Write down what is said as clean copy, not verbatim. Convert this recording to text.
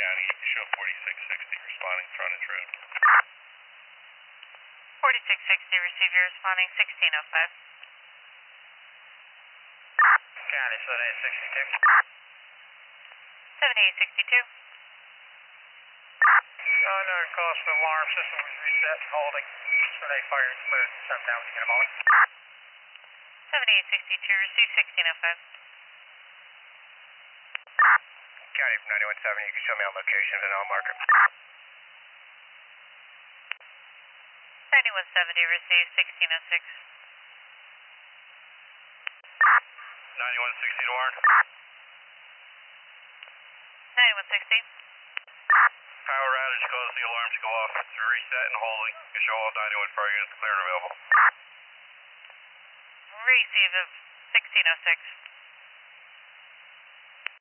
County, you can show 4660 responding frontage road. 4660, receiver responding 1605. County, 7862. 7862. Another cause for alarm system was reset and holding. So they fired the mode and shut down to get them on. 7862, receive 1605. County from 917, you can show me on location of an L marker. 9170, receive 1606. 9160 to Warren. 9160. Power outage caused the alarms to go off. It's reset and holding. You show all 91 fire units clear and available. Receive of 1606.